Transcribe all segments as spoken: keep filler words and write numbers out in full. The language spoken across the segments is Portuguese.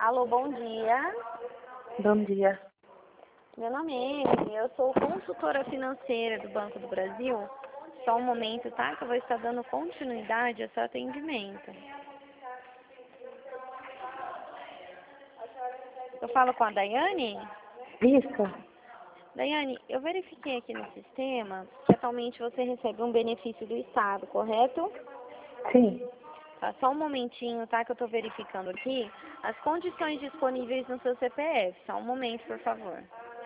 Alô, bom dia. Bom dia. Meu nome é Emily, eu sou consultora financeira do Banco do Brasil. Só um momento, tá? Que eu vou estar dando continuidade ao seu atendimento. Eu falo com a Daiane? Isso? Daiane, eu verifiquei aqui no sistema que atualmente você recebe um benefício do Estado, correto? Sim. Tá, só um momentinho, tá? Que eu tô verificando aqui as condições disponíveis no seu C P F. Só um momento, por favor.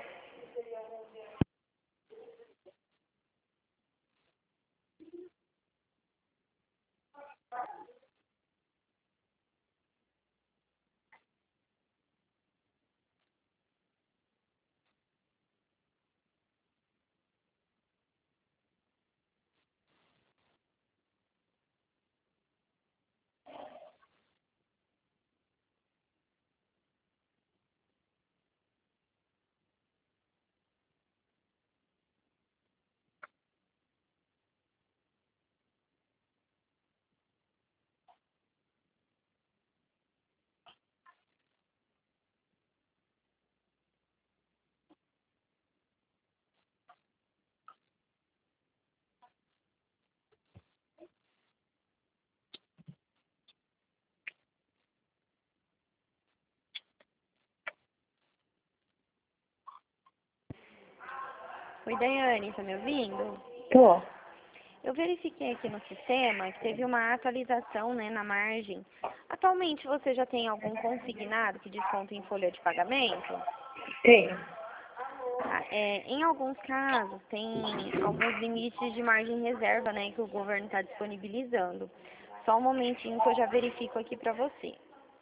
Oi, Daiane, tá me ouvindo? Tô. Eu verifiquei aqui no sistema que teve uma atualização, né, na margem. Atualmente você já tem algum consignado que desconta em folha de pagamento? Tenho. Tá, é, em alguns casos tem alguns limites de margem reserva, né, que o governo está disponibilizando. Só um momentinho que eu já verifico aqui para você.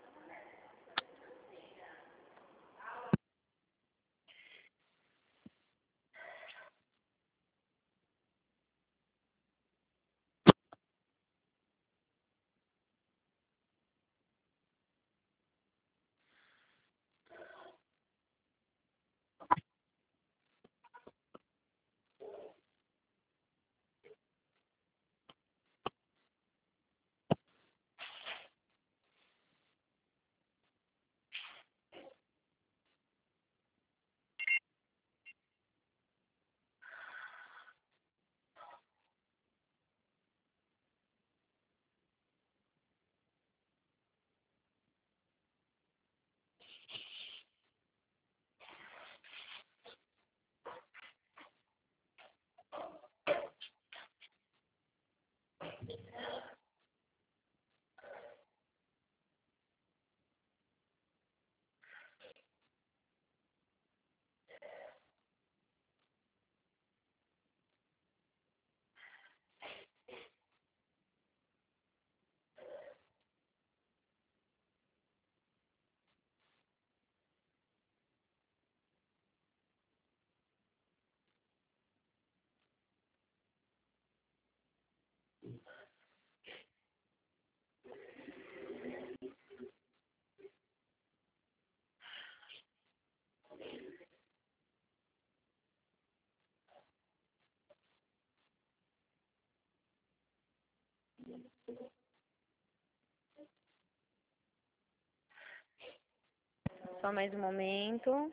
Só mais um momento.